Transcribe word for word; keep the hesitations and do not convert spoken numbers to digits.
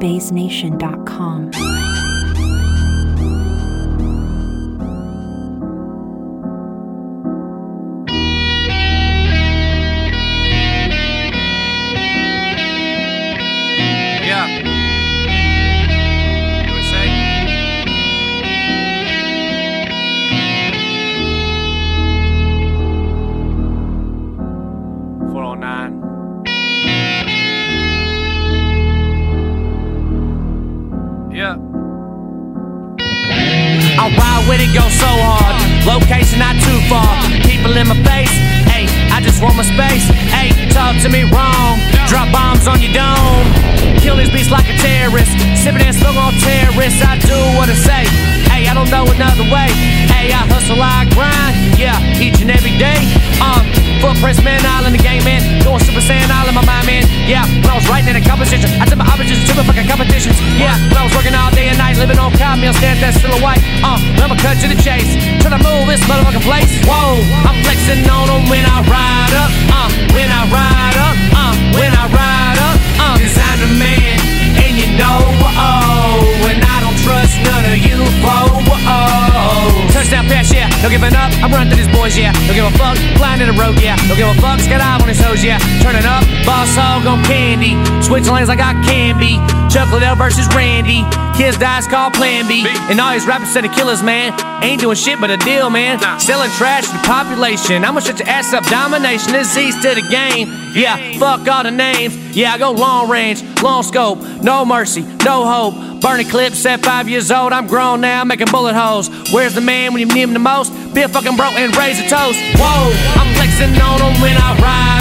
bass nation dot com. I ride with it, go so hard. Location not too far. People in my face, ayy, I just want my space. Ayy, talk to me wrong. Drop bombs on your dome. Kill these beats like a terrorist. Sipping and smoke on terrorists. I do what I say. Ayy, I don't know another way. Ayy, I hustle, I grind. Yeah, each and every day. Um, footprints, man, all in the game, man. Going Super Saiyan, all in my mind, man. Yeah, when I was writing in a composition, I took my opposition to the fucking competitions. Yeah, when I was working all day and night, living on cod meal, stand that silhouette. Uh, let me cut to the chase. Try to move this motherfucking place. Whoa, I'm flexing on them when I ride up. Uh, when I ride up. Uh, when I ride up. Uh, cause I'm the man, and you know, oh, and I don't trust none of you, oh, oh. Touchdown pass, yeah, no giving up. I'm running through these boys, yeah. Don't give a fuck, flying to the road, yeah. Don't give a fuck, got eye on his hose, yeah. Turning up, boss hog on candy. Switch lanes like I can be. Chuck Liddell versus Randy. Kids dies called Plan B. And all these rappers said the killers, man. Ain't doing shit but a deal, man. Selling trash to the population. I'ma shut your ass up, domination is east to the game. Yeah, fuck all the names. Yeah, I go long range, long scope, no mercy, no hope. Burning clips at five years old, I'm grown now, making bullet holes. Where's the man when you need him the most? Be a fucking bro and raise a toast. Whoa, I'm flexing on him when I ride.